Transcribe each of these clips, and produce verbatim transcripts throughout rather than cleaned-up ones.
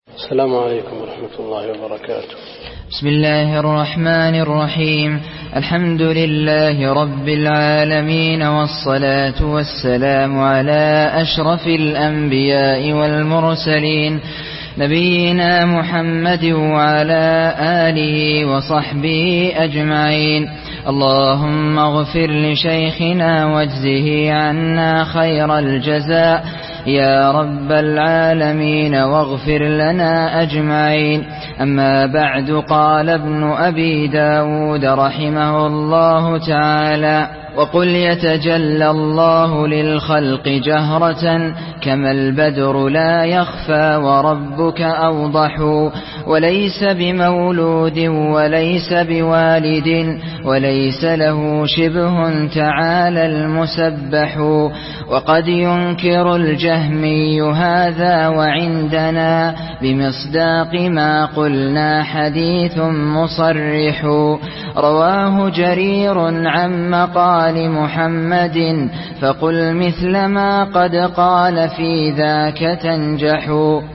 السلام عليكم ورحمة الله وبركاته. بسم الله الرحمن الرحيم. الحمد لله رب العالمين، والصلاة والسلام على أشرف الأنبياء والمرسلين، نبينا محمد وعلى آله وصحبه أجمعين. اللهم اغفر لشيخنا واجزه عنا خير الجزاء يا رب العالمين، واغفر لنا أجمعين. أما بعد، قال ابن أبي داود رحمه الله تعالى: وقل يتجلى الله للخلق جهرة كما البدر لا يخفى وربك أوضح، وليس بمولود وليس بوالد وليس له شبه تعالى المسبح. وقد ينكر الجهمي هذا وعندنا بمصداق ما قلنا حديث مصرح. رواه جرير عن مقال محمد، فقل مثل ما قد قال في ذاك تنجح.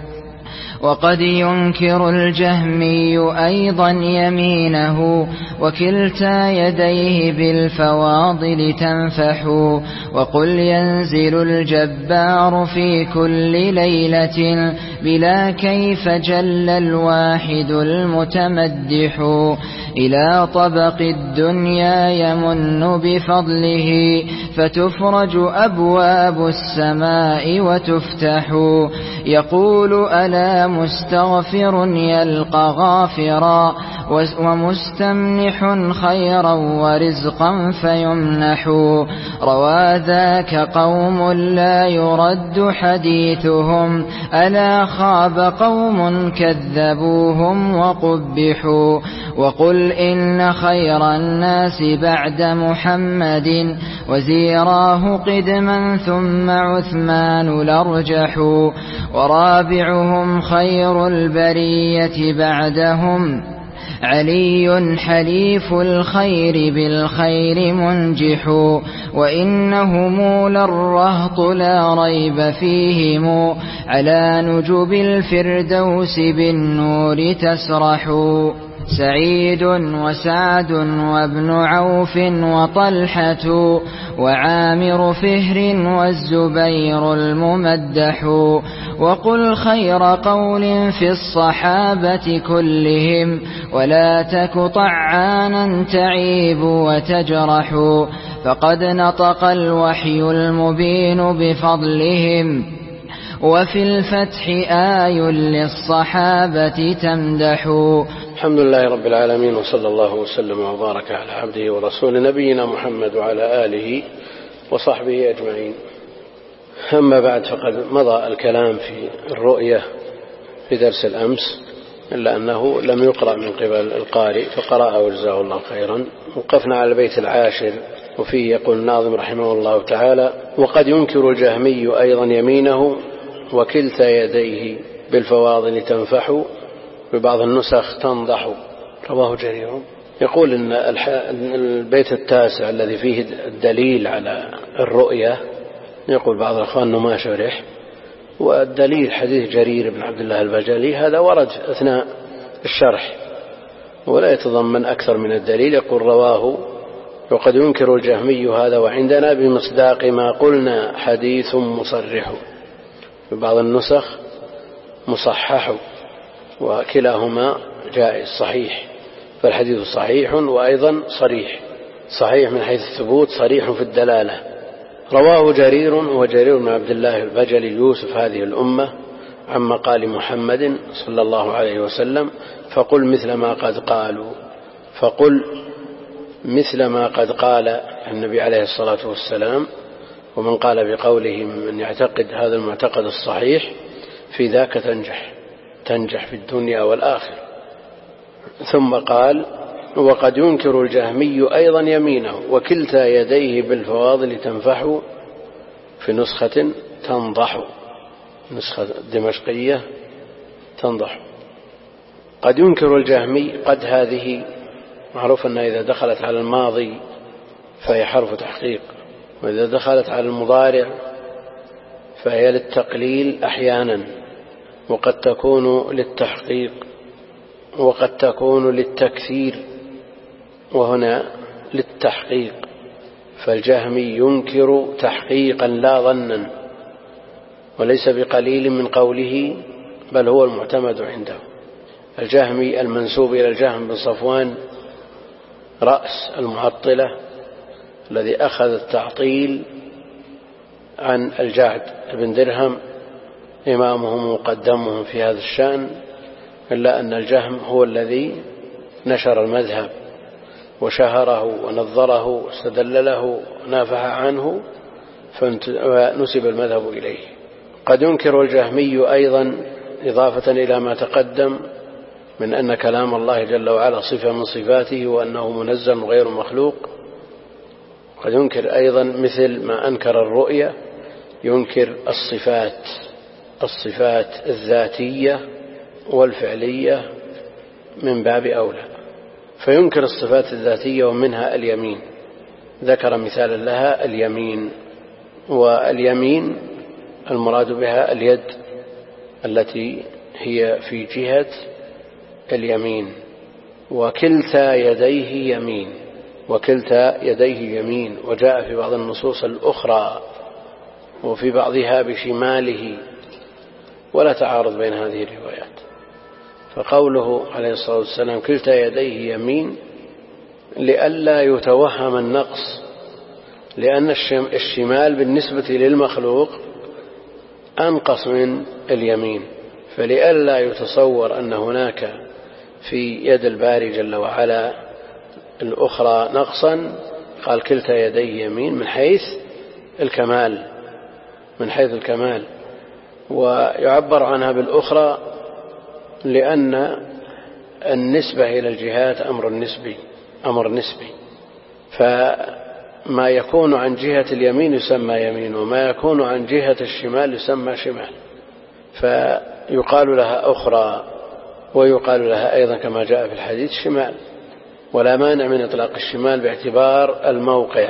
وقد ينكر الجهمي أيضا يمينه، وكلتا يديه بالفواضل تنفح. وقل ينزل الجبار في كل ليلة بلا كيف جل الواحد المتمدح. إلى طبق الدنيا يمن بفضله، فتفرج أبواب السماء وتفتح. يقول: ألا مستغفر يلقى غافرا، ومستمنح خيرا ورزقا فيمنح. روى ذاك قوم لا يرد حديثهم، ألا خاب قوم كذبوهم وقبحوا. وقل إن خير الناس بعد محمد، وزيراه قدما ثم عثمان الأرجح. ورابعهم خير البرية بعدهم، علي حليف الخير بالخير منجح. وإنهم للرهط لا ريب فيهم، على نجب الفردوس بالنور تسرح. سعيد وسعد وابن عوف وطلحة، وعامر فهر والزبير الممدح. وقل خير قول في الصحابة كلهم، ولا تك طعانا تعيب وتجرح. فقد نطق الوحي المبين بفضلهم، وفي الفتح آي للصحابة تمدح. الحمد لله رب العالمين، وصلى الله وسلم وبارك على عبده ورسوله نبينا محمد وعلى آله وصحبه أجمعين. أما بعد، فقد مضى الكلام في الرؤية في درس الأمس، إلا أنه لم يقرأ من قبل القارئ فقرأه وجزاه الله خيرا. وقفنا على البيت العاشر، وفيه يقول الناظم رحمه الله تعالى: وقد ينكر الجهمي أيضا يمينه، وكلتا يديه بالفواضل تنفح، ببعض النسخ تنضح. رواه جرير. يقول إن البيت التاسع الذي فيه الدليل على الرؤية، يقول بعض الأخوان أنه ما شرح، والدليل حديث جرير بن عبد الله البجلي، هذا ورد أثناء الشرح ولا يتضمن أكثر من الدليل. يقول: رواه وقد ينكر الجهمي هذا وعندنا بمصداق ما قلنا حديث مصرح. ببعض النسخ مصحح، وكلاهما جائز صحيح، فالحديث صحيح وأيضا صريح، صحيح من حيث الثبوت، صريح في الدلالة. رواه جرير، وجرير بن عبد الله البجلي يوسف هذه الأمة، عن مقال محمد صلى الله عليه وسلم: فقل مثل ما قد قالوا. فقل مثل ما قد قال النبي عليه الصلاة والسلام، ومن قال بقوله من يعتقد هذا المعتقد الصحيح في ذاك تنجح تنجح في الدنيا والآخرة. ثم قال: وقد ينكر الجهمي أيضا يمينه، وكلتا يديه بالفواضل تنفح. في نسخة تنضح، نسخة دمشقية تنضح. قد ينكر الجهمي، قد هذه معروف أنها إذا دخلت على الماضي فهي حرف تحقيق، وإذا دخلت على المضارع فهي للتقليل أحيانا، وقد تكون للتحقيق وقد تكون للتكثير، وهنا للتحقيق، فالجهمي ينكر تحقيقا لا ظنا، وليس بقليل من قوله، بل هو المعتمد عنده. الجهمي المنسوب إلى الجهم بن صفوان رأس المعطلة الذي أخذ التعطيل عن الجعد بن درهم إمامهم ومقدمهم في هذا الشأن، إلا أن الجهم هو الذي نشر المذهب وشهره ونظره واستدل له ونافح عنه، فنسب المذهب إليه. قد ينكر الجهمي أيضا إضافة إلى ما تقدم من أن كلام الله جل وعلا صفة من صفاته وأنه منزل غير مخلوق، قد ينكر أيضا مثل ما أنكر الرؤية، ينكر الصفات الصفات الذاتية والفعلية من باب أولى، فينكر الصفات الذاتية ومنها اليمين، ذكر مثالا لها اليمين، واليمين المراد بها اليد التي هي في جهة اليمين، وكلتا يديه يمين وكلتا يديه يمين، وجاء في بعض النصوص الأخرى وفي بعضها بشماله، ولا تعارض بين هذه الروايات. فقوله عليه الصلاة والسلام كلتا يديه يمين لئلا يتوهم النقص، لأن الشمال بالنسبة للمخلوق أنقص من اليمين، فلئلا يتصور أن هناك في يد الباري جل وعلا الأخرى نقصا، قال كلتا يديه يمين من حيث الكمال من حيث الكمال ويعبر عنها بالأخرى لأن النسبة إلى الجهات أمر نسبي أمر نسبي فما يكون عن جهة اليمين يسمى يمين، وما يكون عن جهة الشمال يسمى شمال، فيقال لها أخرى ويقال لها أيضا كما جاء في الحديث شمال، ولا مانع من إطلاق الشمال باعتبار الموقع،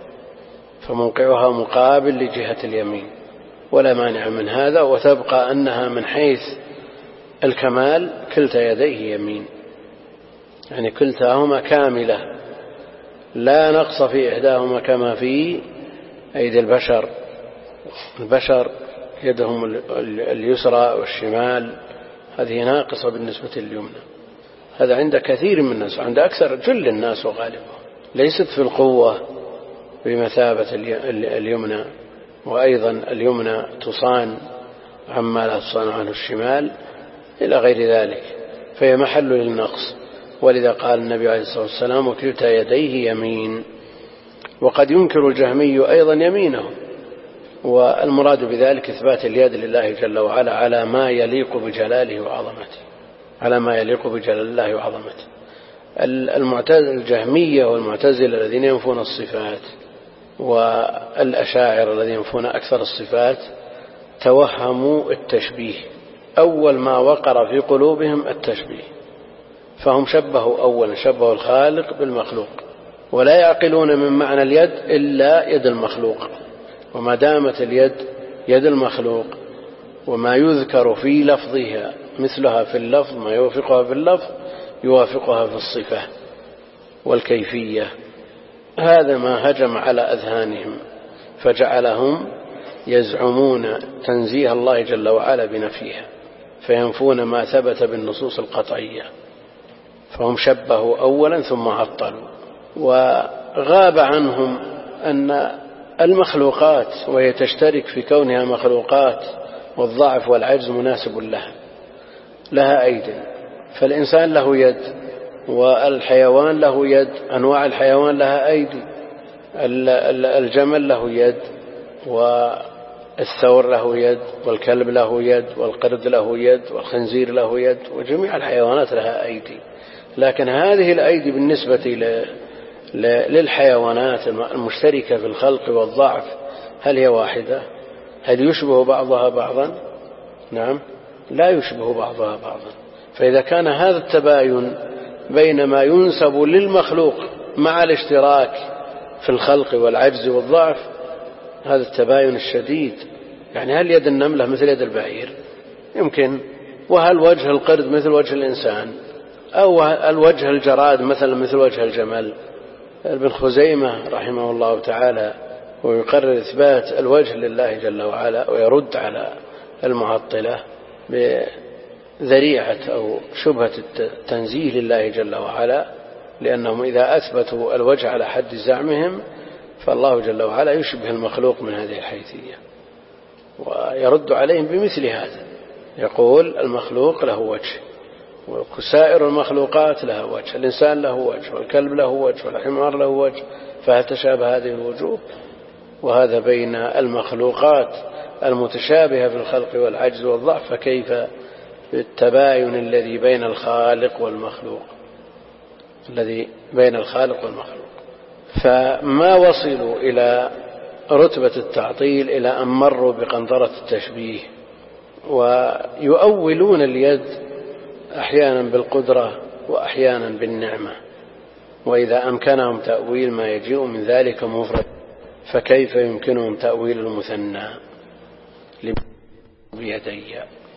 فموقعها مقابل لجهة اليمين، ولا مانع من هذا، وتبقى أنها من حيث الكمال كلتا يديه يمين، يعني كلتاهما كاملة لا نقص في إحداهما كما في أيدي البشر. البشر يدهم اليسرى والشمال هذه ناقصة بالنسبة لليمنى، هذا عند كثير من الناس، عند أكثر جل الناس وغالبهم، ليست في القوة بمثابة اليمنى، وأيضا اليمنى تصان عما لا تصان عنه الشمال إلى غير ذلك، فهي محل للنقص، ولذا قال النبي عليه الصلاة والسلام وكلتا يديه يمين. وقد ينكر الجهمي أيضا يمينه، والمراد بذلك إثبات اليد لله جل وعلا على ما يليق بجلاله وعظمته على ما يليق بجلال الله وعظمته. المعتزلة الجهمية والمعتزلة الذين ينفون الصفات والأشاعرة الذين ينفون أكثر الصفات توهموا التشبيه، أول ما وقر في قلوبهم التشبيه، فهم شبهوا أولا شبهوا الخالق بالمخلوق، ولا يعقلون من معنى اليد إلا يد المخلوق، وما دامت اليد يد المخلوق وما يذكر في لفظها مثلها في اللفظ، ما يوافقها في اللفظ يوافقها في الصفة والكيفية، هذا ما هجم على أذهانهم فجعلهم يزعمون تنزيه الله جل وعلا بنفيها، فينفون ما ثبت بالنصوص القطعية، فهم شبهوا أولا ثم عطلوا. وغاب عنهم أن المخلوقات وهي تشترك في كونها مخلوقات والضعف والعجز مناسب لها لها أيدي، فالإنسان له يد والحيوان له يد، أنواع الحيوان لها أيدي، الجمل له يد والثور له يد والكلب له يد والقرد له يد والخنزير له يد، وجميع الحيوانات لها أيدي، لكن هذه الأيدي بالنسبة للحيوانات المشتركة في الخلق والضعف هل هي واحدة؟ هل يشبه بعضها بعضا؟ نعم لا يشبه بعضها بعضا. فإذا كان هذا التباين بين ما ينسب للمخلوق مع الاشتراك في الخلق والعجز والضعف، هذا التباين الشديد، يعني هل يد النملة مثل يد البعير؟ يمكن. وهل وجه القرد مثل وجه الإنسان، أو الوجه الجراد مثلا مثل وجه الجمل؟ ابن خزيمة رحمه الله تعالى ويقرر إثبات الوجه لله جل وعلا، ويرد على المعطلة بذريعة أو شبهة التنزيه لله جل وعلا، لأنهم إذا أثبتوا الوجه على حد زعمهم فالله جل وعلا يشبه المخلوق من هذه الحيثية، ويرد عليهم بمثل هذا، يقول المخلوق له وجه وسائر المخلوقات لها وجه، الإنسان له وجه والكلب له وجه والحمار له وجه، فهل تشابه هذه الوجوه؟ وهذا بين المخلوقات المتشابهة في الخلق والعجز والضعف، فكيف بالتباين الذي بين الخالق والمخلوق الذي بين الخالق والمخلوق. فما وصلوا إلى رتبة التعطيل إلى أن مروا بقنطرة التشبيه، ويؤولون اليد أحيانا بالقدرة وأحيانا بالنعمة، وإذا أمكنهم تأويل ما يجيء من ذلك مفرد فكيف يمكنهم تأويل المثنى بيدي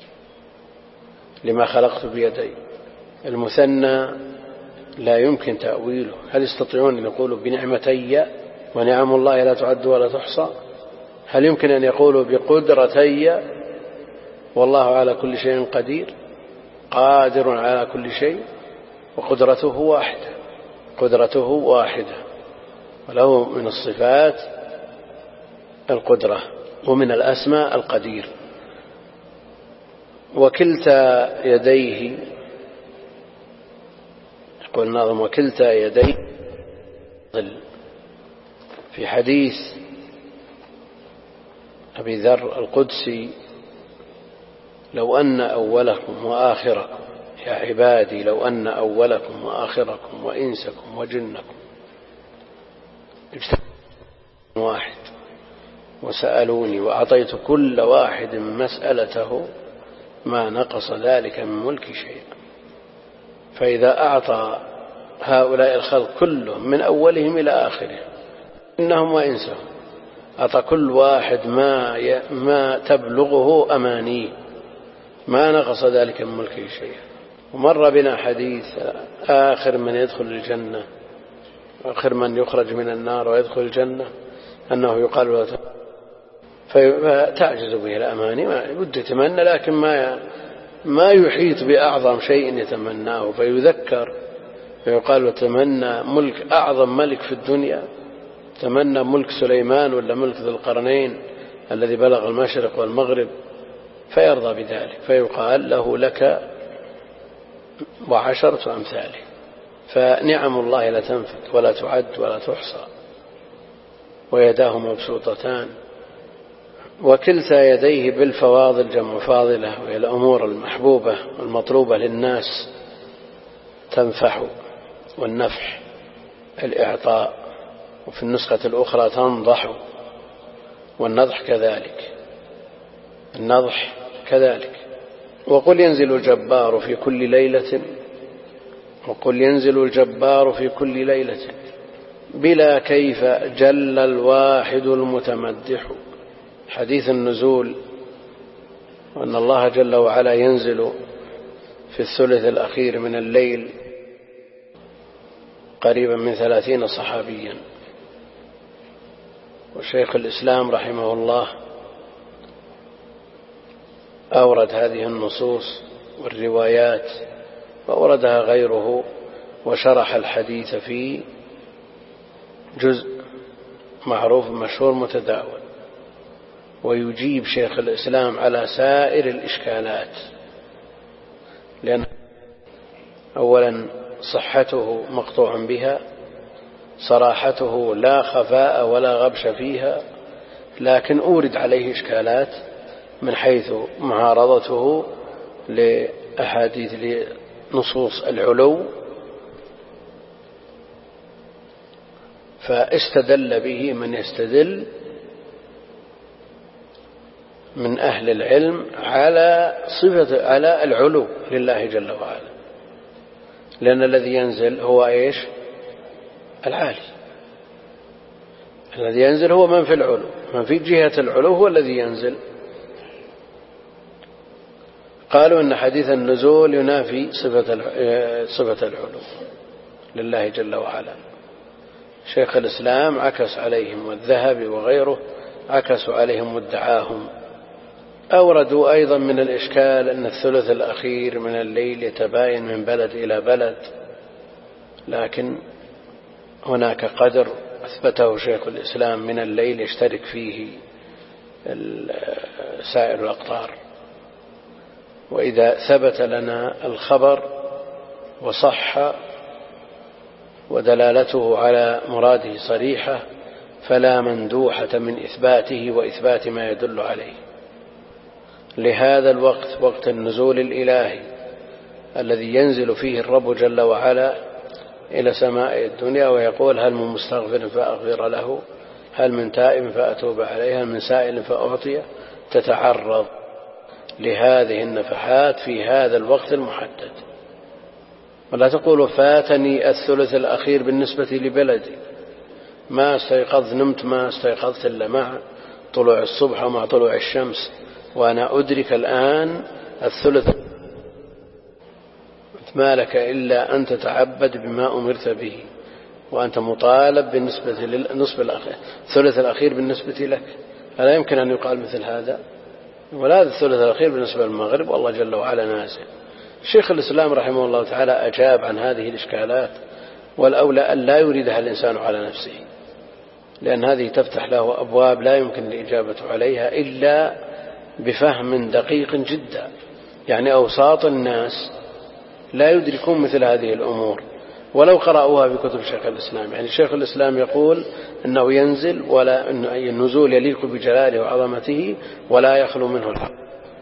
لما خلقت بيدي؟ المثنى لا يمكن تأويله. هل يستطيعون أن يقولوا بنعمتي ونعم الله لا تعد ولا تحصى؟ هل يمكن أن يقولوا بقدرتي والله على كل شيء قدير قادر على كل شيء؟ وقدرته واحدة، قدرته واحدة، وله من الصفات القدرة ومن الأسماء القدير. وكلتا يديه، يقول الناظم وكلتا يديه ظل. في حديث أبي ذر القدسي لو أن أولكم وآخركم يا عبادي لو أن أولكم وآخركم وإنسكم وجنكم واحد وسألوني وأعطيت كل واحد مسألته ما نقص ذلك من ملكي شيئا. فإذا أعطى هؤلاء الخلق كلهم من أولهم إلى آخرهم إنهم وإنسهم أعطى كل واحد ما ما تبلغه أمانيه ما نقص ذلك من ملكه شيئا. ومر بنا حديث آخر من يدخل الجنة آخر من يخرج من النار ويدخل الجنة أنه يقال له فتعجز به الأماني، ما بد يتمنى لكن ما ما يحيط بأعظم شيء يتمناه، فيذكر فيقال له تمنى ملك أعظم ملك في الدنيا، تمنى ملك سليمان ولا ملك ذي القرنين الذي بلغ المشرق والمغرب، فيرضى بذلك، فيقال له لك وعشرة أمثاله. فنعم الله لا تنفد ولا تعد ولا تحصى، ويداه مبسوطتان، وكلتا يديه بالفواضل جمع فاضلة، وهي الأمور المحبوبة المطلوبة للناس تنفح، والنفح الإعطاء، وفي النسخة الأخرى تنضح، والنضح كذلك النضح كذلك. وقل ينزل الجبار في كل ليلة وقل ينزل الجبار في كل ليلة بلا كيف جل الواحد المتمدح. حديث النزول وأن الله جل وعلا ينزل في الثلث الأخير من الليل قريبا من ثلاثين صحابيا. وشيخ الإسلام رحمه الله أورد هذه النصوص والروايات وأوردها غيره، وشرح الحديث في جزء معروف مشهور متداول، ويجيب شيخ الإسلام على سائر الإشكالات، لأن أولا صحته مقطوع بها، صراحته لا خفاء ولا غبش فيها، لكن أورد عليه إشكالات من حيث معارضته لأحاديث لنصوص العلو، فاستدل به من يستدل من أهل العلم على صفة على العلو لله جل وعلا، لأن الذي ينزل هو إيش؟ العالي. الذي ينزل هو من في العلو، من في جهة العلو هو الذي ينزل. قالوا إن حديث النزول ينافي صفة العلو لله جل وعلا. شيخ الإسلام عكس عليهم، والذهبي وغيره عكسوا عليهم مدعاهم. أوردوا أيضا من الإشكال أن الثلث الأخير من الليل يتباين من بلد إلى بلد، لكن هناك قدر أثبته شيخ الإسلام من الليل يشترك فيه سائر الأقطار. وإذا ثبت لنا الخبر وصح ودلالته على مراده صريحة فلا مندوحة من إثباته وإثبات ما يدل عليه. لهذا الوقت، وقت النزول الإلهي الذي ينزل فيه الرب جل وعلا إلى سماء الدنيا ويقول هل من مستغفر فأغفر له، هل من تائب فأتوب عليه، هل من سائل فأعطيه، تتعرض لهذه النفحات في هذا الوقت المحدد. ولا تقول فاتني الثلث الأخير بالنسبة لبلدي، ما استيقظت، نمت ما استيقظت إلا مع طلوع الصبح ومع طلوع الشمس، وأنا أدرك الآن الثلث. ما لك إلا أن تتعبد بما أمرت به، وأنت مطالب بالنسبة للنصف الأخير، الثلث الأخير بالنسبة لك. ألا يمكن أن يقال مثل هذا؟ ولا الثلث الأخير بالنسبة للمغرب والله جل وعلا نازل. شيخ الإسلام رحمه الله تعالى أجاب عن هذه الإشكالات، والأولى أن لا يريدها الإنسان على نفسه، لأن هذه تفتح له أبواب لا يمكن الإجابة عليها إلا بفهم دقيق جدا. يعني أوساط الناس لا يدركون مثل هذه الأمور ولو قرأوها بكتب شيخ الإسلام. يعني شيخ الإسلام يقول أنه ينزل، ولا أن النزول يليق بجلاله وعظمته ولا يخلو منه الحق.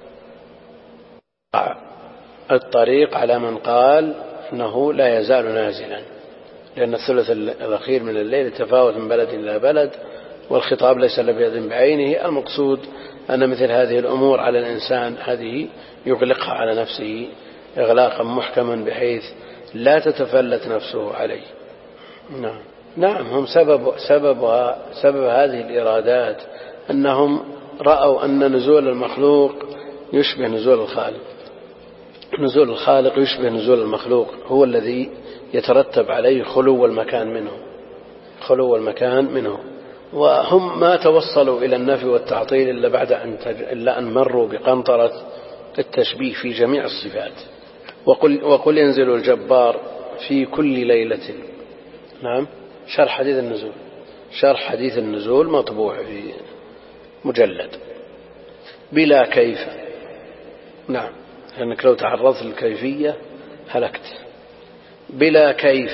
الطريق على من قال أنه لا يزال نازلا، لأن الثلث الأخير من الليل يتفاوت من بلد إلى بلد، والخطاب ليس لبلد بعينه. المقصود أن مثل هذه الأمور على الإنسان هذه يغلقها على نفسه إغلاقا محكما بحيث لا تتفلت نفسه عليه. نعم نعم هم سبب سبب سبب هذه الإرادات أنهم رأوا أن نزول المخلوق يشبه نزول الخالق. نزول الخالق يشبه نزول المخلوق، هو الذي يترتب عليه خلو المكان منه خلو المكان منه وهم ما توصلوا إلى النفي والتعطيل إلا بعد أن تج... إلا أن مروا بقنطرة التشبيه في جميع الصفات. وقل, وقل ينزل الجبار في كل ليلة. نعم شرح حديث النزول شرح حديث النزول مطبوع في مجلد بلا كيف. نعم لأنك لو تعرضت للكيفية هلكت. بلا كيف،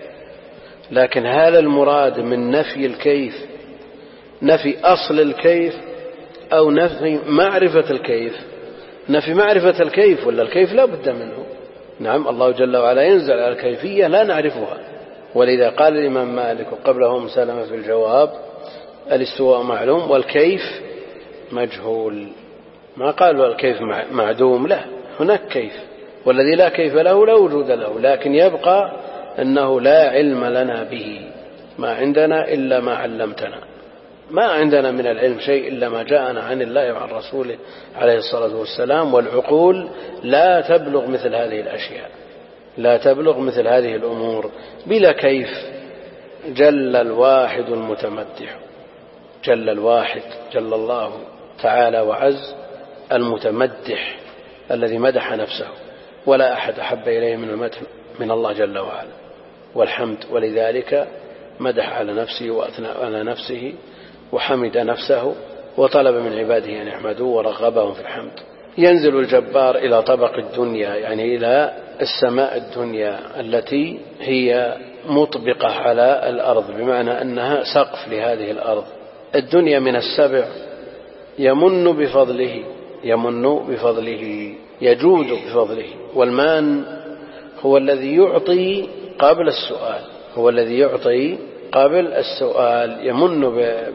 لكن هل المراد من نفي الكيف نفي أصل الكيف أو نفي معرفة الكيف؟ نفي معرفة الكيف، ولا الكيف لا بد منه. نعم الله جل وعلا ينزل على الكيفية لا نعرفها، ولذا قال الإمام مالك وقبله مسلمة في الجواب الاستواء معلوم والكيف مجهول. ما قال الكيف معدوم، لا، هناك كيف، والذي لا كيف له لا وجود له، لكن يبقى أنه لا علم لنا به. ما عندنا إلا ما علمتنا، ما عندنا من العلم شيء إلا ما جاءنا عن الله وعن رسوله عليه الصلاة والسلام. والعقول لا تبلغ مثل هذه الأشياء، لا تبلغ مثل هذه الأمور. بلا كيف جل الواحد المتمدح، جل الواحد جل الله تعالى وعز المتمدح الذي مدح نفسه، ولا أحد أحب إليه من المدح من الله جل وعلا والحمد. ولذلك مدح على نفسه وأثنى على نفسه وحمد نفسه وطلب من عباده أن يحمدوه ورغبهم في الحمد. ينزل الجبار إلى طبق الدنيا، يعني إلى السماء الدنيا التي هي مطبقة على الأرض، بمعنى أنها سقف لهذه الأرض. الدنيا من السبع، يمن بفضله يمن بفضله يجود بفضله. والمان هو الذي يعطي قبل السؤال، هو الذي يعطي قبل السؤال، يمن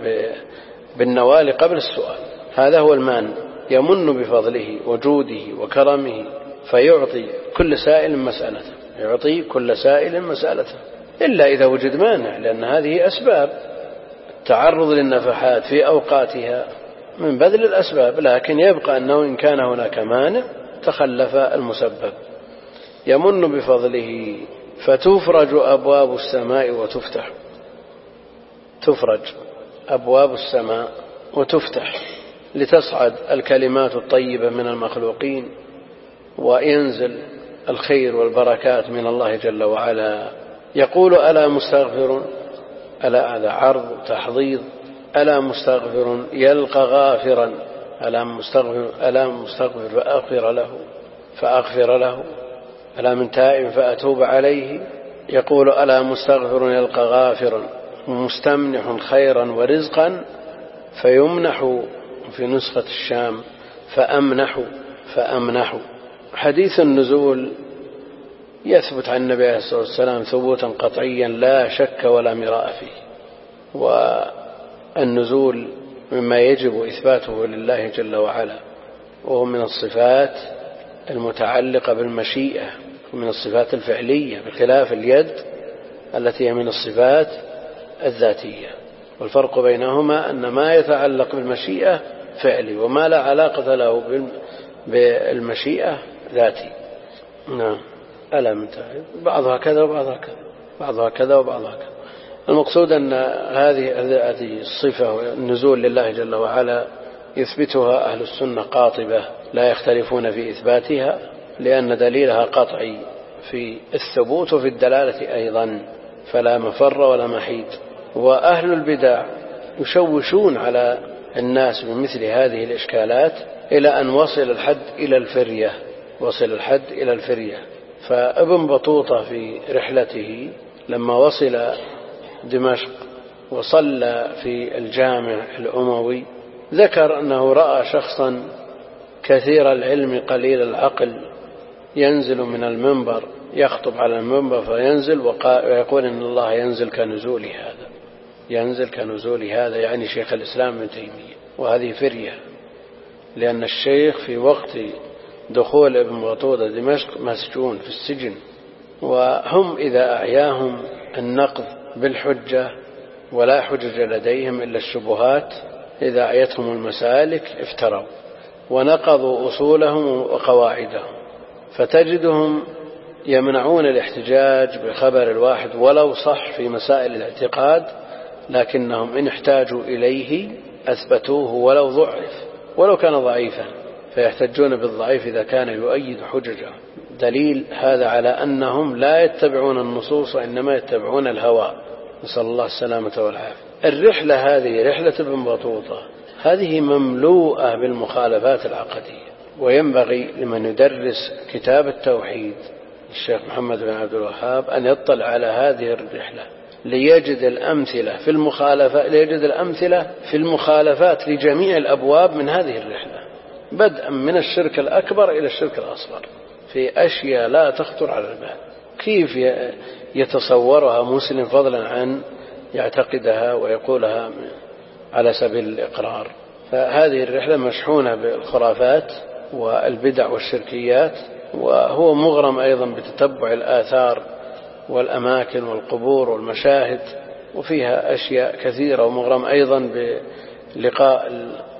بالنوال قبل السؤال، هذا هو المان. يمن بفضله وجوده وكرمه فيعطي كل سائل مسألته، يعطي كل سائل مسألته، إلا إذا وجد مانع، لأن هذه أسباب التعرض للنفحات في أوقاتها من بذل الأسباب. لكن يبقى أنه إن كان هناك مانع تخلف المسبب. يمن بفضله فتفرج أبواب السماء وتفتح، تفرج أبواب السماء وتفتح لتصعد الكلمات الطيبة من المخلوقين وينزل الخير والبركات من الله جل وعلا. يقول ألا مستغفر، ألا هذا عرض تحضيض، ألا مستغفر يلقى غافرا، ألا مستغفر ألا مستغفر فأغفر له فأغفر له ألا من تائب فأتوب عليه. يقول ألا مستغفر يلقى غافرا مستمنح خيرا ورزقا فيمنح، في نسخة الشام فأمنح فأمنح. حديث النزول يثبت عن النبي عليه الصلاة والسلام ثبوتا قطعيا لا شك ولا مراء فيه، والنزول مما يجب إثباته لله جل وعلا، وهو من الصفات المتعلقة بالمشيئة ومن الصفات الفعلية، بخلاف اليد التي هي من الصفات الذاتية. والفرق بينهما أن ما يتعلق بالمشيئة فعلي، وما لا علاقة له بالمشيئة ذاتي. نعم. ألا منتهي بعضها كذا وبعضها كذا، بعضها كذا وبعضها كذا. المقصود أن هذه هذه الصفة النزول لله جل وعلا يثبتها أهل السنة قاطبة لا يختلفون في إثباتها، لأن دليلها قطعي في الثبوت وفي الدلالة أيضا، فلا مفر ولا محيد. وأهل البدع يشوشون على الناس بمثل هذه الإشكالات إلى أن وصل الحد إلى الفرية، وصل الحد إلى الفرية. فابن بطوطة في رحلته لما وصل دمشق وصلى في الجامع الأموي ذكر أنه رأى شخصا كثير العلم قليل العقل ينزل من المنبر يخطب على المنبر فينزل ويقول إن الله ينزل كنزول هذا، ينزل كنزول هذا، يعني شيخ الإسلام ابن تيمية. وهذه فرية، لأن الشيخ في وقت دخول ابن بطوطة دمشق مسجون في السجن، وهم إذا أعياهم النقض بالحجة ولا حجج لديهم إلا الشبهات، إذا أعيتهم المسالك افتروا ونقضوا أصولهم وقواعدهم. فتجدهم يمنعون الاحتجاج بخبر الواحد ولو صح في مسائل الاعتقاد، لكنهم إن احتاجوا إليه أثبتوه ولو ضعف ولو كان ضعيفا، فيحتجون بالضعيف إذا كان يؤيد حججه. دليل هذا على أنهم لا يتبعون النصوص وإنما يتبعون الهوى، نسأل الله السلامة والعافية. الرحلة هذه رحلة ابن بطوطة هذه مملوءة بالمخالفات العقدية، وينبغي لمن يدرس كتاب التوحيد الشيخ محمد بن عبد الوهاب أن يطلع على هذه الرحلة ليجد الأمثلة في المخالفة ليجد الأمثلة في المخالفات لجميع الأبواب من هذه الرحلة، بدءا من الشرك الأكبر إلى الشرك الأصغر، في أشياء لا تخطر على البال. كيف يتصورها مسلم فضلا عن يعتقدها ويقولها على سبيل الإقرار؟ فهذه الرحلة مشحونة بالخرافات والبدع والشركيات، وهو مغرم أيضا بتتبع الآثار والأماكن والقبور والمشاهد، وفيها أشياء كثيرة، ومغرم أيضا بلقاء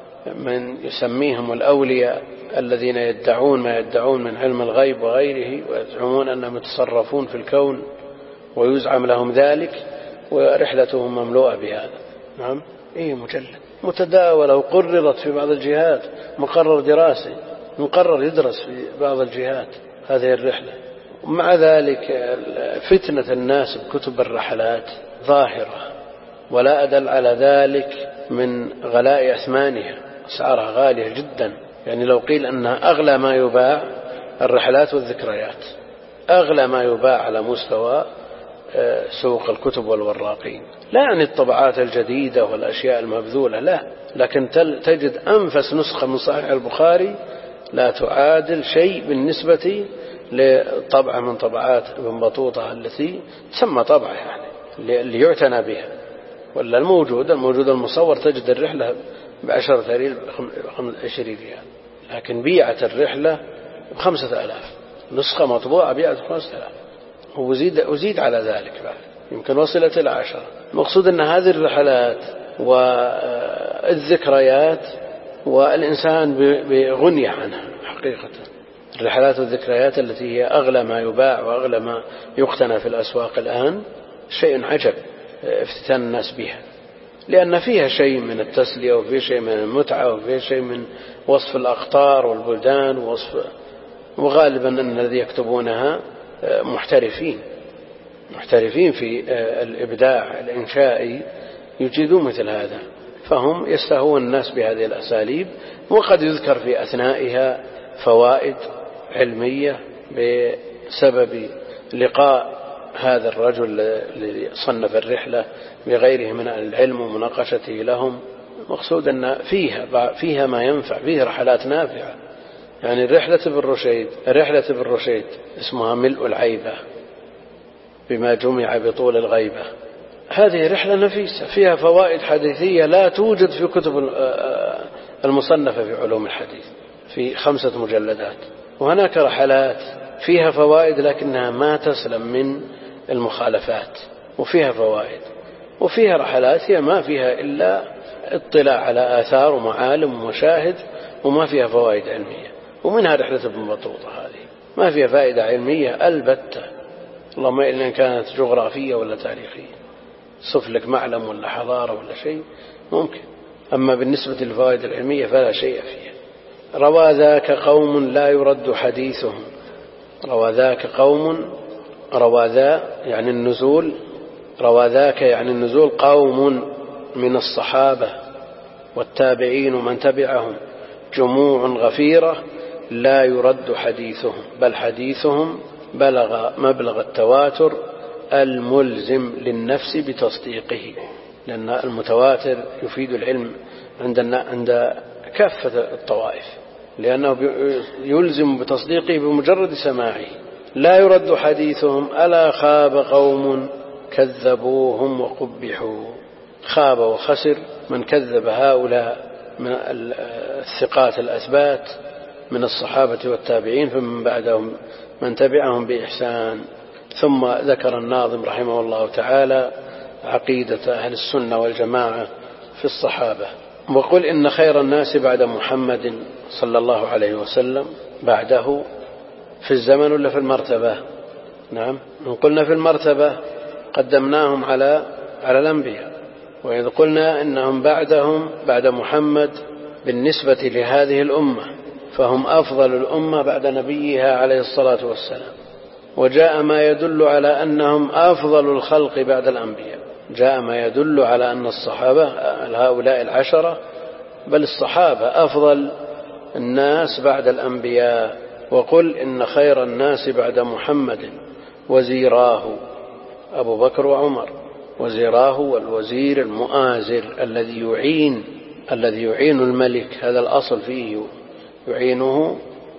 من يسميهم الأولياء الذين يدعون ما يدعون من علم الغيب وغيره، ويزعمون أنهم يتصرفون في الكون ويزعم لهم ذلك، ورحلتهم مملوءة بهذا. نعم. إيه مجلد متداولة وقررت في بعض الجهات، مقرر دراسي مقرر يدرس في بعض الجهات هذه الرحلة. ومع ذلك فتنة الناس بكتب الرحلات ظاهرة، ولا أدل على ذلك من غلاء أثمانها، أسعارها غالية جدا. يعني لو قيل أنها أغلى ما يباع الرحلات والذكريات، أغلى ما يباع على مستوى سوق الكتب والوراقين، لا يعني الطبعات الجديدة والأشياء المبذولة، لا، لكن تجد أنفس نسخة من صحيح البخاري لا تعادل شيء بالنسبة لطبعة من طبعات ابن بطوطة التي تسمى طبعة يعني اللي يعتنى بها. ولا الموجود الموجود المصور تجد الرحلة بعشرة ريال عشرين ريال، لكن بيعت الرحلة بخمسة آلاف، نسخة مطبوعة بيعت بخمسة آلاف، وزيد, وزيد على ذلك بعد يمكن وصلت إلى عشرة. المقصود أن هذه الرحلات والذكريات والإنسان بغنية عنها حقيقة، الرحلات والذكريات التي هي أغلى ما يباع وأغلى ما يقتنى في الأسواق الآن شيء عجب افتتان الناس بها، لأن فيها شيء من التسلية وفيه شيء من المتعة وفيه شيء من وصف الأقطار والبلدان ووصف، وغالبا أن الذي يكتبونها محترفين محترفين في الإبداع الإنشائي يجيدون مثل هذا، فهم يستهون الناس بهذه الأساليب. وقد يذكر في أثنائها فوائد علمية بسبب لقاء هذا الرجل الذي صنف الرحلة بغيره من العلم ومناقشته لهم. مقصود أن فيها فيها ما ينفع، فيه رحلات نافعة. يعني رحلة ابن رشيد رحلة ابن رشيد اسمها ملء العيبة بما جمع بطول الغيبة، هذه رحلة نفيسة فيها فوائد حديثية لا توجد في كتب المصنفة في علوم الحديث في خمسة مجلدات. وهناك رحلات فيها فوائد لكنها ما تسلم من المخالفات وفيها فوائد، وفيها رحلات هي ما فيها إلا اطلاع على آثار ومعالم ومشاهد وما فيها فوائد علمية. ومنها رحلة ابن بطوطة هذه ما فيها فائدة علمية البتة، اللهم إلا إن كانت جغرافية ولا تاريخية، صفلك معلم ولا حضارة ولا شيء ممكن، أما بالنسبة للفوائد العلمية فلا شيء فيها. روى ذاك قوم لا يرد حديثهم. روى ذاك قوم، روى ذا يعني النزول، روى ذاك يعني النزول قوم من الصحابة والتابعين ومن تبعهم جموع غفيرة لا يرد حديثهم، بل حديثهم بلغ مبلغ التواتر الملزم للنفس بتصديقه، لأن المتواتر يفيد العلم عند عند كافة الطوائف، لأنه يلزم بتصديقه بمجرد سماعه. لا يرد حديثهم ألا خاب قوم كذبوهم وقبحوا. خاب وخسر من كذب هؤلاء من الثقات الأثبات من الصحابة والتابعين فمن بعدهم من تبعهم بإحسان. ثم ذكر الناظم رحمه الله تعالى عقيدة أهل السنة والجماعة في الصحابة. وقل إن خير الناس بعد محمد صلى الله عليه وسلم، بعده في الزمن ولا في المرتبة؟ نعم، إن قلنا في المرتبة قدمناهم على على الأنبياء، وإذ قلنا إنهم بعدهم بعد محمد بالنسبة لهذه الأمة فهم أفضل الأمة بعد نبيها عليه الصلاة والسلام. وجاء ما يدل على أنهم أفضل الخلق بعد الأنبياء، جاء ما يدل على أن الصحابة هؤلاء العشرة بل الصحابة أفضل الناس بعد الأنبياء. وقل إن خير الناس بعد محمد وزيراه أبو بكر وعمر. وزيراه والوزير المؤازر الذي يعين الذي يعين الملك، هذا الأصل فيه، يعينه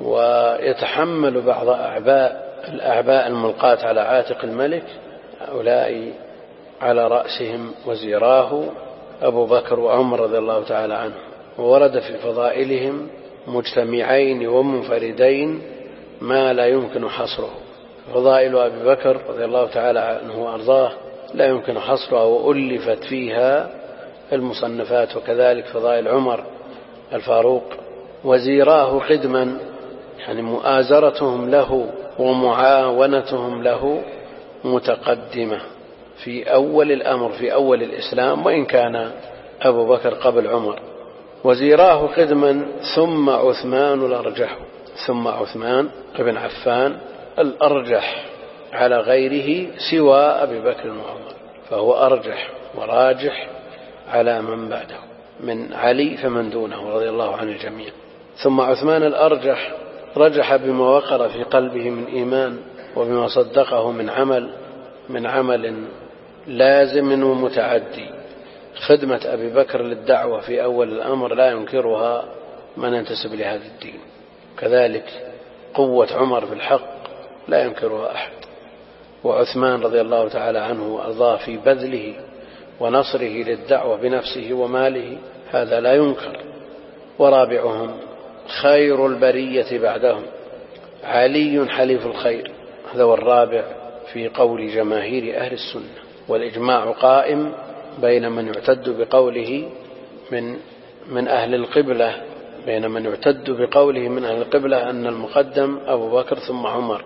ويتحمل بعض أعباء الأعباء الملقاة على عاتق الملك، هؤلاء على رأسهم وزيراه أبو بكر وعمر رضي الله تعالى عنه. وورد في فضائلهم مجتمعين ومنفردين ما لا يمكن حصره. فضائل أبي بكر رضي الله تعالى عنه وأرضاه لا يمكن حصرها وألفت فيها المصنفات، وكذلك فضائل عمر الفاروق. وزيراه قدما يعني مؤازرتهم له ومعاونتهم له متقدمة في أول الأمر في أول الإسلام، وإن كان أبو بكر قبل عمر. وزيراه قدما ثم عثمان الأرجح، ثم عثمان بن عفان الأرجح على غيره سوى أبي بكر وعمر، فهو أرجح وراجح على من بعده من علي فمن دونه رضي الله عن الجميع. ثم عثمان الأرجح رجح بما وقر في قلبه من إيمان وبما صدقه من عمل من عمل لازم ومتعدي. خدمة أبي بكر للدعوة في أول الأمر لا ينكرها من ينتسب لهذا الدين، كذلك قوة عمر في الحق لا ينكرها أحد. وعثمان رضي الله تعالى عنه وأرضاه في بذله ونصره للدعوة بنفسه وماله هذا لا ينكر. ورابعهم خير البرية بعدهم علي حليف الخير، هذا هو الرابع في قول جماهير أهل السنة. والإجماع قائم بين من يعتد بقوله من من أهل القبلة بين من يعتد بقوله من أهل القبلة أن المقدم أبو بكر ثم عمر.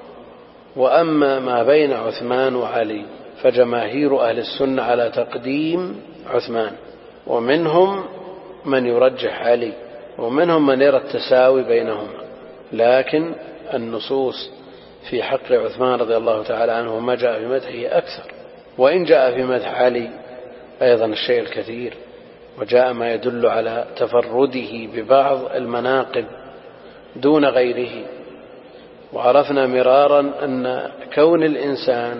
وأما ما بين عثمان وعلي فجماهير أهل السنة على تقديم عثمان، ومنهم من يرجح علي، ومنهم من يرى التساوي بينهما، لكن النصوص في حق عثمان رضي الله تعالى عنه ما جاء في مدحه أكثر، وإن جاء في مدح علي أيضا الشيء الكثير، وجاء ما يدل على تفرده ببعض المناقب دون غيره. وعرفنا مرارا أن كون الإنسان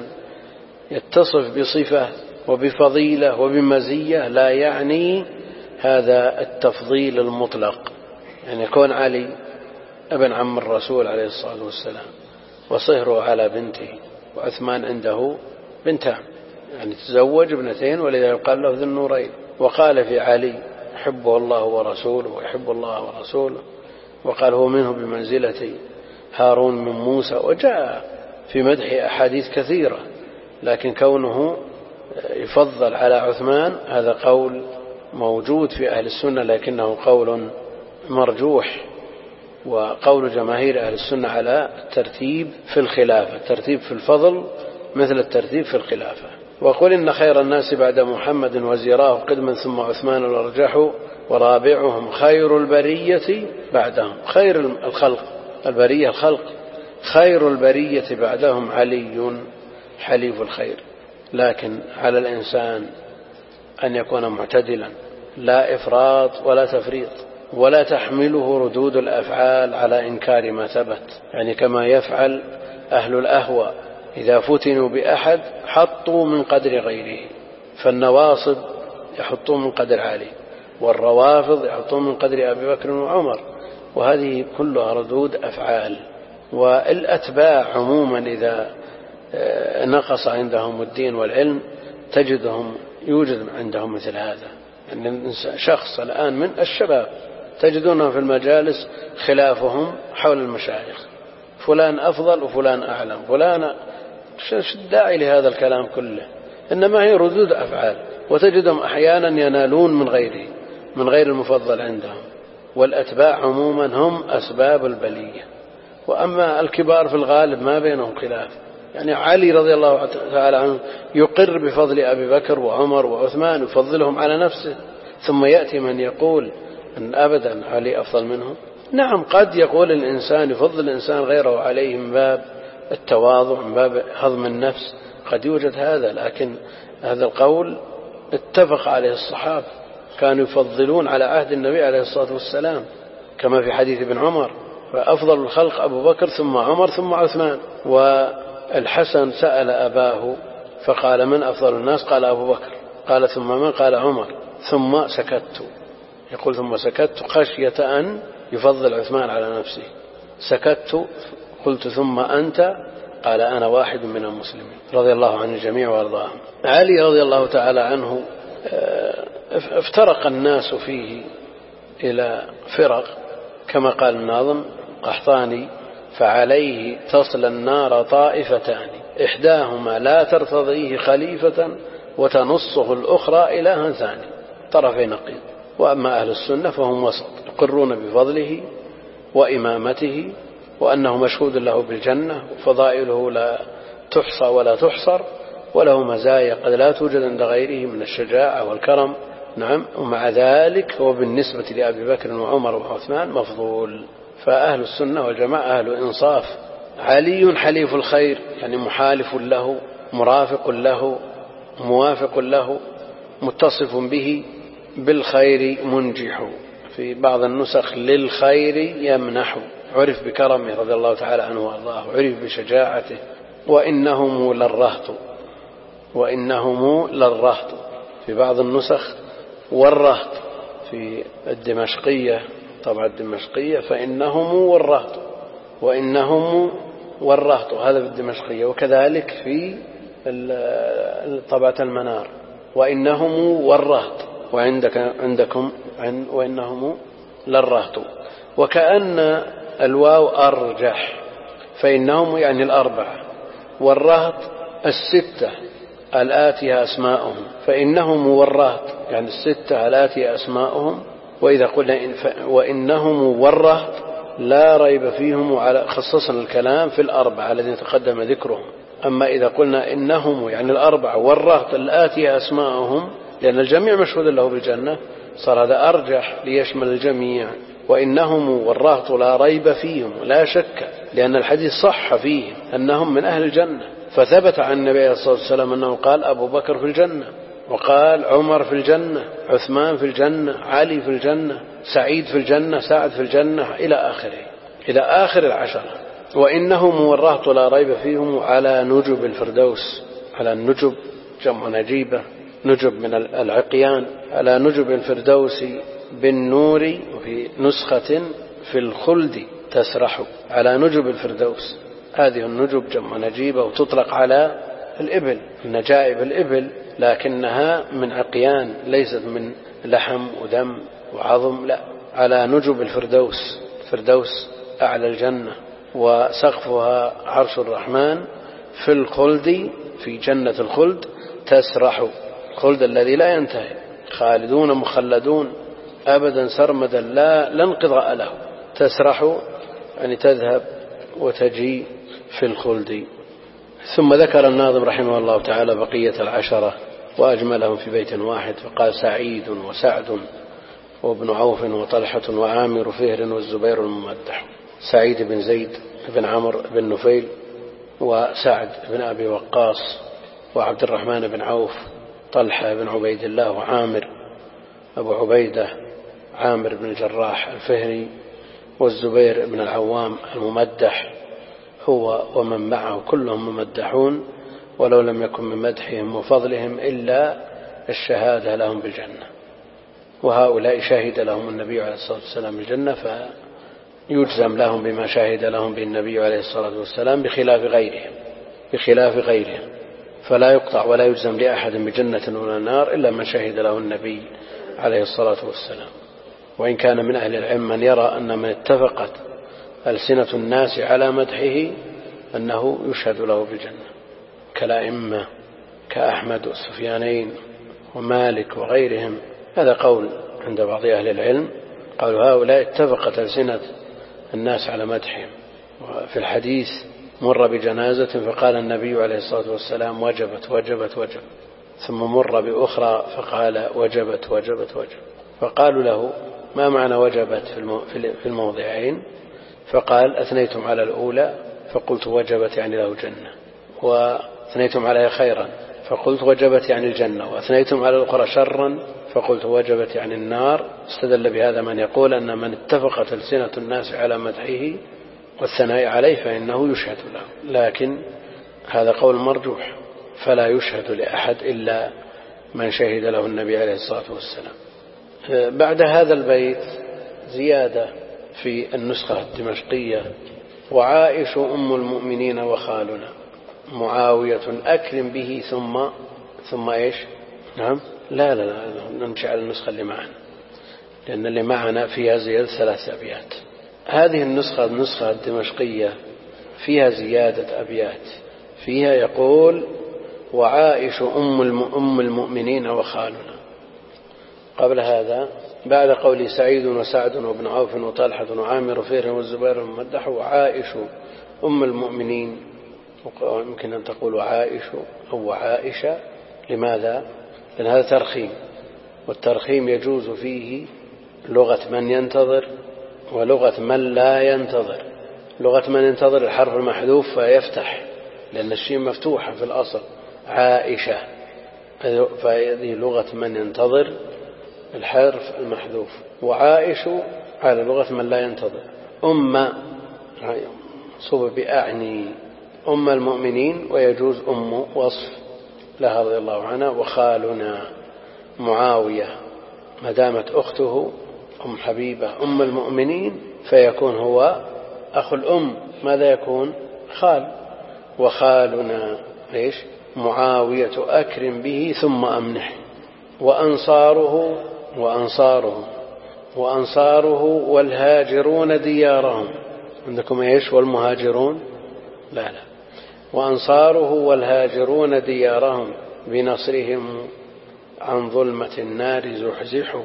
يتصف بصفة وبفضيلة وبمزية لا يعني هذا التفضيل المطلق. يعني يكون علي ابن عم الرسول عليه الصلاة والسلام وصهره على بنته، وعثمان عنده بنتان، يعني تزوج ابنتين، ولذا يقال له ذو النورين. وقال في علي يحبه الله ورسوله ويحب الله ورسوله، وقال هو منه بمنزلة هارون من موسى، وجاء في مدح أحاديث كثيرة. لكن كونه يفضل على عثمان هذا قول موجود في أهل السنة، لكنه قول مرجوح، وقول جماهير أهل السنة على الترتيب في الخلافة، الترتيب في الفضل مثل الترتيب في الخلافة. وقل إن خير الناس بعد محمد وزيراه قدما ثم عثمان الأرجح ورابعهم خير البرية بعدهم. خير الخلق البرية الخلق خير البرية بعدهم علي حليف الخير. لكن على الإنسان أن يكون معتدلا، لا إفراط ولا تفريط، ولا تحمله ردود الأفعال على إنكار ما ثبت، يعني كما يفعل أهل الأهوى إذا فتنوا بأحد حطوا من قدر غيره. فالنواصب يحطون من قدر علي، والروافض يحطون من قدر أبي بكر وعمر، وهذه كلها ردود أفعال. والأتباع عموما إذا نقص عندهم الدين والعلم تجدهم يوجد عندهم مثل هذا. يعني شخص الآن من الشباب تجدونهم في المجالس خلافهم حول المشايخ، فلان أفضل وفلان أعلم، فلان شو الداعي لهذا الكلام كله؟ إنما هي ردود أفعال، وتجدهم أحيانا ينالون من غيره من غير المفضل عندهم. والأتباع عموما هم أسباب البلية. وأما الكبار في الغالب ما بينهم خلاف. يعني علي رضي الله تعالى عنه يقر بفضل أبي بكر وعمر وعثمان، يفضلهم على نفسه، ثم يأتي من يقول أن أبدا علي أفضل منه. نعم، قد يقول الإنسان يفضل الإنسان غيره عليه من باب التواضع، من باب هضم النفس، قد يوجد هذا، لكن هذا القول اتفق عليه الصحابة، كانوا يفضلون على عهد النبي عليه الصلاة والسلام، كما في حديث ابن عمر فأفضل الخلق أبو بكر ثم عمر ثم عثمان. والحسن سأل أباه فقال من أفضل الناس؟ قال أبو بكر. قال ثم من؟ قال عمر. ثم سكت، يقول ثم سكت خشية أن يفضل عثمان على نفسه. سكت، قلت ثم أنت؟ قال أنا واحد من المسلمين. رضي الله عن الجميع وارضاهم. علي رضي الله تعالى عنه افترق الناس فيه إلى فرق، كما قال الناظم قحطاني فعليه تصل النار طائفتان إحداهما لا ترتضيه خليفة وتنصه الأخرى إلها ثاني، طرفي نقيض. وأما أهل السنة فهم وسط، يقرون بفضله وإمامته، وأنه مشهود له بالجنة، وفضائله لا تحصى ولا تحصر، وله مزايا قد لا توجد عند غيره من الشجاعة والكرم. نعم، ومع ذلك هو بالنسبة لأبي بكر وعمر وعثمان مفضول. فأهل السنة والجماعة أهل إنصاف. علي حليف الخير، يعني محالف له، مرافق له، موافق له، متصف به بالخير منجح، في بعض النسخ للخير يمنح. عرف بكرمه رضي الله تعالى عنه وارضاه، عرف بشجاعته. وإنهم للرهط، وإنهم للرهط في بعض النسخ، والرهط في الدمشقية، طبعا الدمشقية فإنهم والرهط، وإنهم والرهط، هذا في الدمشقية. وكذلك في طبعة المنار وإنهم والرهط، وعندك عندكم عن وإنهم للرهط. وكأن الواو أرجح، فإنهم يعني الأربعة، والرهط الستة الآتية أسماؤهم، فإنهم والرهط يعني الستة الآتية أسماؤهم وإذا قلنا إن وإنهم والرهط لا ريب فيهم، على خصصنا الكلام في الأربعة الذين تقدم ذكرهم. أما إذا قلنا إنهم يعني الأربعة والرهط الآتية أسماءهم، لأن الجميع مشهود له بالجنة، صار هذا أرجح ليشمل الجميع. وإنهم والرهط لا ريب فيهم، لا شك، لأن الحديث صح فيه أنهم من أهل الجنة، فثبت عن النبي عليه الصلاة والسلام أنه قال أبو بكر في الجنة، وقال عمر في الجنة، عثمان في الجنة، علي في الجنة، سعيد في الجنة، سعد في الجنة، إلى آخره، إلى آخر العشرة. وإنهم والرهط لا ريب فيهم على نجب الفردوس. على النجب جمع نجيبة، نجب من العقيان، على نجب الفردوس بالنور، وفي نسخة في الخلد تسرح. على نجب الفردوس، هذه النجب جمع نجيبة، وتطلق على الإبل، نجائب الإبل، لكنها من عقيان، ليست من لحم ودم وعظم، لا، على نجب الفردوس. فردوس أعلى الجنة، وسقفها عرش الرحمن، في الخلد، في جنة الخلد، تسرح، الخلد الذي لا ينتهي، خالدون مخلدون أبدا سرمدا لا لا انقضاء له. تسرح يعني تذهب وتجي في الخلد. ثم ذكر الناظم رحمه الله تعالى بقية العشرة وأجملهم في بيت واحد، فقال سعيد وسعد وابن عوف وطلحة وعامر فهر والزبير الممدح. سعيد بن زيد بن عمرو بن نفيل، وسعد بن أبي وقاص، وعبد الرحمن بن عوف، طلحة بن عبيد الله، وعامر أبو عبيدة عامر بن الجراح الفهري، والزبير بن العوام الممدح، هو ومن معه كلهم ممدحون، ولو لم يكن من مدحهم وفضلهم إلا الشهادة لهم بالجنة. وهؤلاء شهد لهم النبي عليه الصلاة والسلام بالجنة، فيجزم لهم بما شهد لهم بالنبي عليه الصلاة والسلام، بخلاف غيرهم بخلاف غيرهم فلا يقطع ولا يجزم لأحد بجنة ولا نار إلا من شهد له النبي عليه الصلاة والسلام. وإن كان من أهل العلم من يرى أن من اتفقت ألسنة الناس على مدحه أنه يشهد له بالجنة، كالأئمة كأحمد والسفيانين ومالك وغيرهم. هذا قول عند بعض أهل العلم، قالوا هؤلاء اتفقت ألسنة الناس على مدحهم. وفي الحديث مر بجنازة فقال النبي عليه الصلاة والسلام وجبت وجبت وجبت، ثم مر بأخرى فقال وجبت وجبت وجبت، فقالوا له ما معنى وجبت في الموضعين؟ فقال أثنيتم على الأولى فقلت وجبت يعني له جنة، وأثنيتم عليها خيرا فقلت وجبت يعني الجنة، وأثنيتم على الأخرى شرا فقلت وجبت يعني النار. استدل بهذا من يقول أن من اتفقت ألسنة الناس على مدحه والثناء عليه فإنه يشهد له، لكن هذا قول مرجوح، فلا يشهد لأحد إلا من شهد له النبي عليه الصلاة والسلام. بعد هذا البيت زيادة في النسخة الدمشقية: وعائش أم المؤمنين وخالنا معاوية أكرم به ثم ثم إيش؟ نعم لا لا لا نمشي على النسخة اللي معنا، لأن اللي معنا فيها زيادة ثلاث أبيات. هذه النسخة النسخة الدمشقية فيها زيادة أبيات، فيها يقول وعائش أم أم المؤمنين وخالنا. قبل هذا بعد قول سعيد وسعد وابن عوف وطلحة وعامر فهر والزبير الممدح، وعائش أم المؤمنين، يمكن أن تقول عائش أو عائشة. لماذا؟ لأن هذا ترخيم، والترخيم يجوز فيه لغة من ينتظر ولغة من لا ينتظر. لغة من ينتظر الحرف المحذوف فيفتح، لأن الشين مفتوحة في الأصل عائشة، فهذه لغة من ينتظر الحرف المحذوف. وعائش على لغة من لا ينتظر. أم صوب بأعني أم المؤمنين، ويجوز أم وصف لها رضي الله عنها. وخالنا معاوية ما دامت أخته أم حبيبة أم المؤمنين فيكون هو أخو الأم، ماذا يكون؟ خال. وخالنا إيش؟ معاوية أكرم به ثم أمنح. وأنصاره وأنصاره وأنصاره والهاجرون ديارهم. عندكم إيش؟ والمهاجرون؟ لا لا. وأنصاره والهاجرون ديارهم بنصرهم عن ظلمة النار زحزحوا.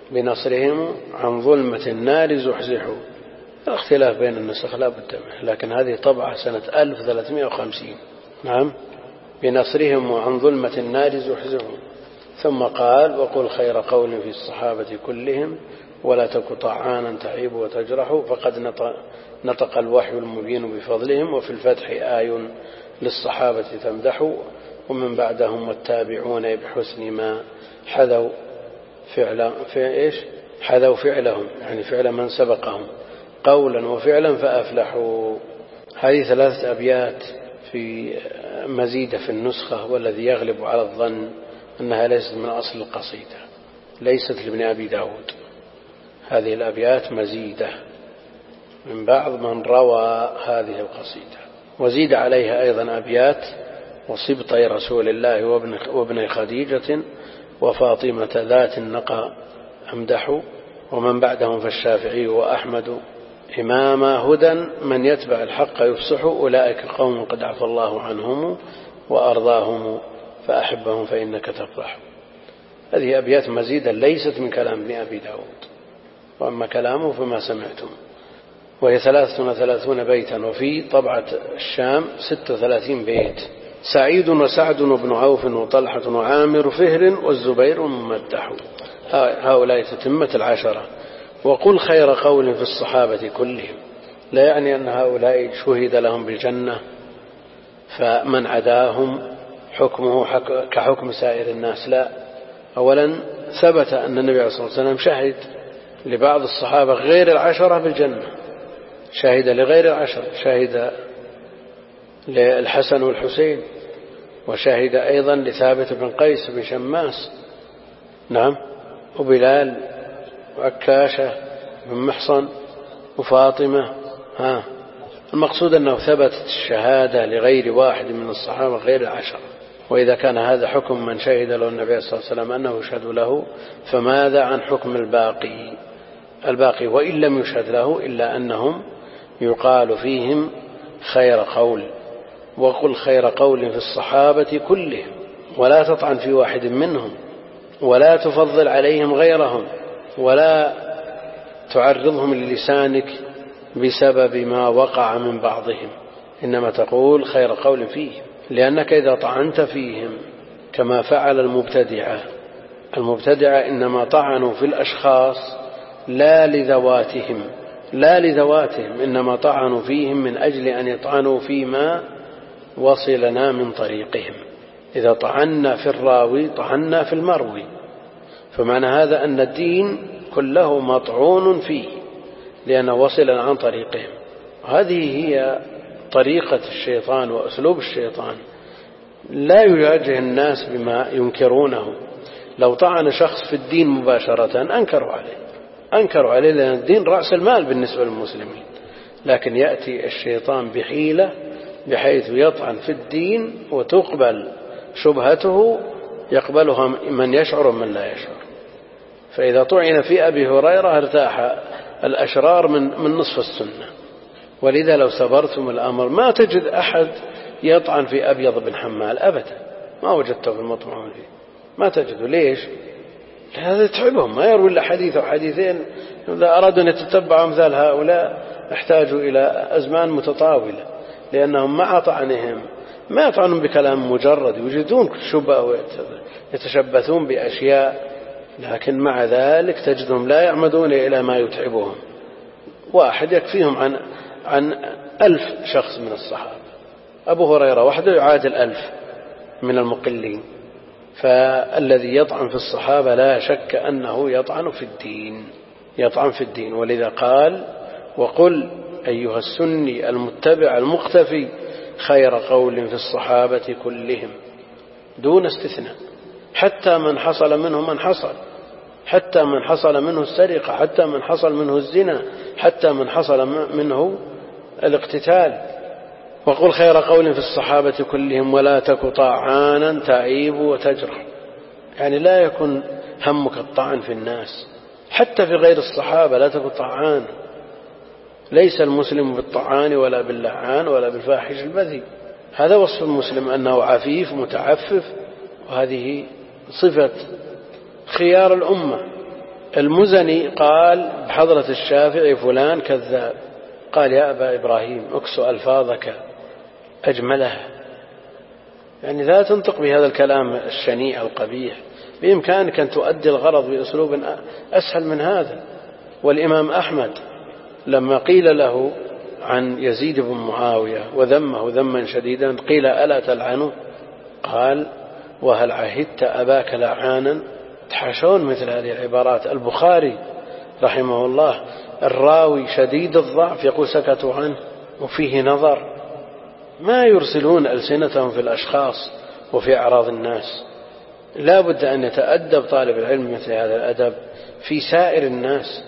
بنصرهم عن ظلمة النار زحزحوا. الاختلاف بين النسخ لا بد منه، لكن هذه طبعة سنة ألف وثلاثمائة وخمسين. نعم، بنصرهم وعن ظلمة النار زحزحوا. ثم قال وقل خير قول في الصحابة كلهم ولا تك طعانا تعيب وتجرح، فقد نطق, نطق الوحي المبين بفضلهم، وفي الفتح آي للصحابة تمدح، ومن بعدهم والتابعون بحسن ما حذوا فعلا في إيش حذوا فعلهم، يعني فعل من سبقهم قولا وفعلا فأفلحوا. هذه ثلاثة أبيات في مزيدة في النسخة، والذي يغلب على الظن أنها ليست من أصل القصيدة، ليست لابن أبي داود. هذه الأبيات مزيدة من بعض من روى هذه القصيدة، وزيد عليها أيضا أبيات وصبطي رسول الله وابن, وابن خديجة وفاطمة ذات النقى أمدحوا، ومن بعدهم فالشافعي وأحمد إماما هدى من يتبع الحق يفصح، أولئك قوم قد عفى الله عنهم وأرضاهم فأحبهم فإنك تفرح. هذه أبيات مزيدة ليست من كلام ابن أبي داود، وأما كلامه فما سمعتم. وهي ثلاثة وثلاثون بيتا، وفي طبعة الشام ستة وثلاثين بيت. سعيد وسعد وابن عوف وطلحة وعامر فهر والزبير ممدح. هؤلاء تتمة العشرة. وقل خير قول في الصحابة كلهم، لا يعني أن هؤلاء شهد لهم بالجنة فمن عداهم حكمه كحكم سائر الناس، لا. أولا ثبت أن النبي صلى الله عليه وسلم شهد لبعض الصحابة غير العشرة بالجنة، شهد لغير العشرة، شهد للحسن والحسين، وشهد أيضا لثابت بن قيس بن شماس، نعم، وبلال وعكاشة بن محصن وفاطمة. ها المقصود أنه ثبتت الشهادة لغير واحد من الصحابة غير العشرة. وإذا كان هذا حكم من شهد له النبي صلى الله عليه وسلم أنه يشهد له، فماذا عن حكم الباقي الباقي وإن لم يشهد له، إلا أنهم يقال فيهم خير قول. وقل خير قول في الصحابة كلهم ولا تطعن في واحد منهم ولا تفضل عليهم غيرهم ولا تعرضهم للسانك بسبب ما وقع من بعضهم، إنما تقول خير قول فيهم، لأنك إذا طعنت فيهم كما فعل المبتدعة المبتدعة إنما طعنوا في الأشخاص لا لذواتهم لا لذواتهم إنما طعنوا فيهم من أجل أن يطعنوا فيما وصلنا من طريقهم. إذا طعنا في الراوي طعنا في المروي، فمعنى هذا أن الدين كله مطعون فيه لأنه وصلنا عن طريقهم. هذه هي طريقة الشيطان وأسلوب الشيطان، لا يواجه الناس بما ينكرونه. لو طعن شخص في الدين مباشرة أنكروا عليه أنكروا عليه لأن الدين رأس المال بالنسبة للمسلمين، لكن يأتي الشيطان بحيلة بحيث يطعن في الدين وتقبل شبهته، يقبلها من يشعر ومن لا يشعر. فإذا طعن في أبي هريرة ارتاح الأشرار من, من نصف السنة. ولذا لو صبرتم الأمر ما تجد أحد يطعن في أبيض بن حمال أبدا، ما وجدته في المطمع فيه، ما تجده. ليش؟ هذا يتعبهم، ما يروي إلا حديث أو حديثين. إذا أرادوا أن يتتبعوا أمثال هؤلاء احتاجوا إلى أزمان متطاولة، لأنهم مع طعنهم ما يطعنون بكلام مجرد، يوجدون شبهة ويتشبثون بأشياء، لكن مع ذلك تجدهم لا يعمدون إلى ما يتعبهم. واحد يكفيهم عن عن ألف شخص من الصحابة، أبو هريرة وحده يعادل ألف من المقلين. فالذي يطعن في الصحابة لا شك أنه يطعن في الدين يطعن في الدين ولذا قال وقل أيها السني المتبع المقتفي خير قول في الصحابة كلهم دون استثناء، حتى من حصل منه من حصل، حتى من حصل منه السرقة، حتى من حصل منه الزنا، حتى من حصل منه الاقتتال. وقل خير قول في الصحابة كلهم ولا تك طاعانا تعيب وتجرح، يعني لا يكن همك الطعن في الناس، حتى في غير الصحابة لا تك طاعان. ليس المسلم بالطعان ولا باللعان ولا بالفاحش البذيء، هذا وصف المسلم أنه عفيف متعفف، وهذه صفة خيار الأمة. المزني قال بحضرة الشافعي فلان كذاب، قال يا أبا إبراهيم اكسو ألفاظك أجملها، يعني لا تنطق بهذا الكلام الشنيع القبيح، بإمكانك أن تؤدي الغرض بأسلوب أسهل من هذا. والإمام أحمد لما قيل له عن يزيد بن معاوية وذمه ذما شديدا قيل ألا تلعنه؟ قال وهل عهدت أباك لعانا؟ تحشون مثل هذه العبارات. البخاري رحمه الله الراوي شديد الضعف يقول سكتوا عنه وفيه نظر، ما يرسلون ألسنتهم في الأشخاص وفي أعراض الناس. لا بد أن يتأدب طالب العلم مثل هذا الأدب في سائر الناس،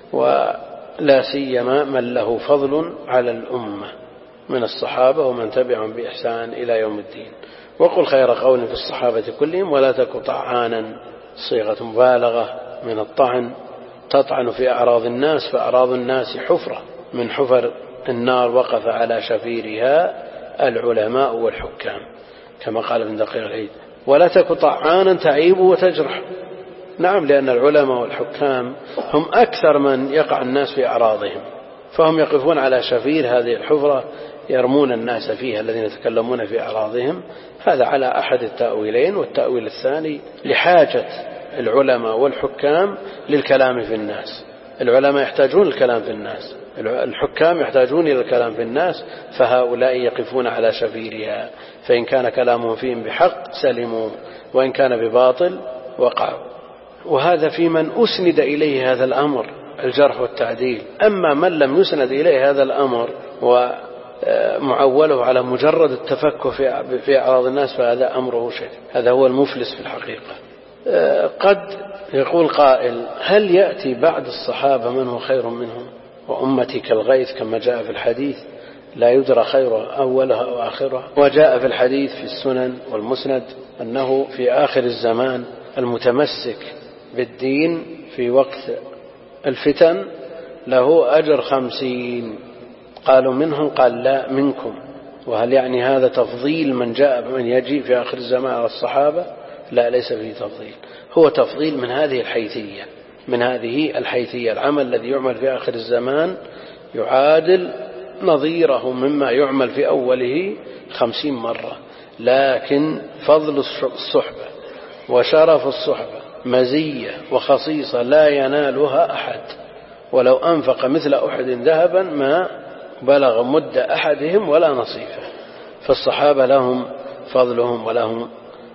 ولا سيما من له فضل على الأمة من الصحابة ومن تبعهم بإحسان إلى يوم الدين. وقل خير قول في الصحابة كلهم ولا تك طعانا، صيغة مبالغة من الطعن، تطعن في أعراض الناس، فأعراض الناس حفرة من حفر النار وقف على شفيرها العلماء والحكام كما قال ابن دقيق العيد. ولا تك طعانا تعيب وتجرح، نعم، لأن العلماء والحكام هم أكثر من يقع الناس في أعراضهم، فهم يقفون على شفير هذه الحفرة يرمون الناس فيها الذين يتكلمون في أعراضهم. هذا على أحد التأويلين. والتأويل الثاني لحاجة العلماء والحكام للكلام في الناس. العلماء يحتاجون الكلام في الناس، الحكام يحتاجون إلى الكلام في الناس، فهؤلاء يقفون على شفيرها، فإن كان كلامهم فيهم بحق سلموا، وإن كان بباطل وقعوا. وهذا في من أسند إليه هذا الأمر الجرح والتعديل. أما من لم يسند إليه هذا الأمر ومعوله على مجرد التفكه في أعراض الناس فهذا أمره شيء، هذا هو المفلس في الحقيقة. قد يقول قائل هل يأتي بعد الصحابة من هو خير منهم وأمتي كالغيث كما جاء في الحديث لا يدرى خيرها أولها أو آخرها؟ وجاء في الحديث في السنن والمسند أنه في آخر الزمان المتمسك بالدين في وقت الفتن له أجر خمسين. قالوا منهم؟ قال لا منكم. وهل يعني هذا تفضيل من جاء من يجي في آخر الزمان على الصحابة؟ لا، ليس فيه تفضيل، هو تفضيل من هذه الحيثية من هذه الحيثية العمل الذي يعمل في آخر الزمان يعادل نظيره مما يعمل في أوله خمسين مرة. لكن فضل الصحبة وشرف الصحبة مزية وخصيصة لا ينالها أحد، ولو أنفق مثل أحد ذهبا ما بلغ مد أحدهم ولا نصيفه. فالصحابة لهم فضلهم ولهم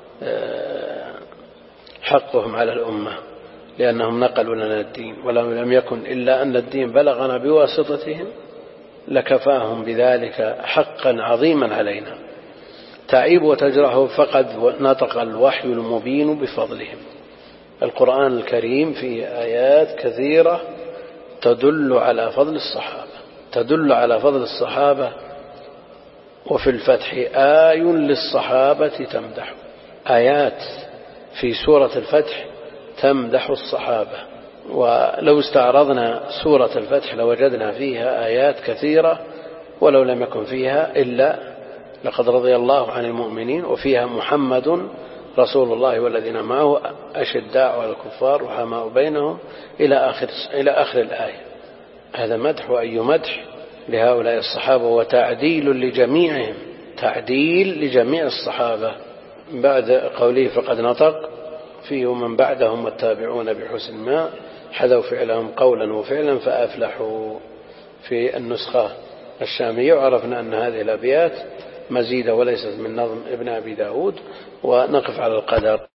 حقهم على الأمة لأنهم نقلوا لنا الدين، ولو لم يكن إلا أن الدين بلغنا بواسطتهم لكفاهم بذلك حقا عظيما علينا. تعيب وتجرح فقد نطق الوحي المبين بفضلهم. القرآن الكريم فيه آيات كثيرة تدل على فضل الصحابة تدل على فضل الصحابة وفي الفتح آي للصحابة تمدح، آيات في سورة الفتح تمدح الصحابة. ولو استعرضنا سورة الفتح لوجدنا فيها آيات كثيرة ولو لم يكن فيها إلا لقد رضي الله عن المؤمنين، وفيها محمد رسول الله والذين معه أشداء على الكفار رحماء بينهم إلى آخر, إلى آخر الآية. هذا مدح، وأي مدح لهؤلاء الصحابة وتعديل لجميعهم، تعديل لجميع الصحابة. بعد قوله فقد نطق فيه من بعدهم والتابعون بحسن ما حذوا فعلهم قولا وفعلا فأفلحوا. في النسخة الشامية وعرفنا أن هذه الأبيات مزيدة وليست من نظم ابن أبي داود. ونقف على القدر.